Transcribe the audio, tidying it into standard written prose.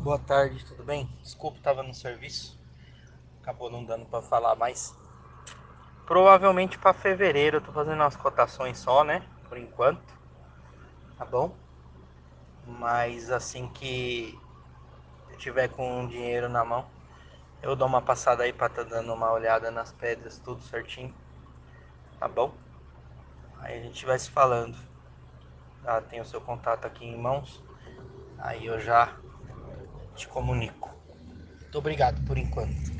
Boa tarde, tudo bem? Desculpa, tava no serviço, acabou não dando pra falar mais. Provavelmente pra fevereiro, eu tô fazendo umas cotações só, né? Por enquanto, tá bom? Mas assim que eu tiver com um dinheiro na mão, eu dou uma passada aí pra tá dando uma olhada nas pedras, tudo certinho, tá bom? Aí a gente vai se falando. Já tem o seu contato aqui em mãos, aí eu já te comunico. Muito obrigado por enquanto.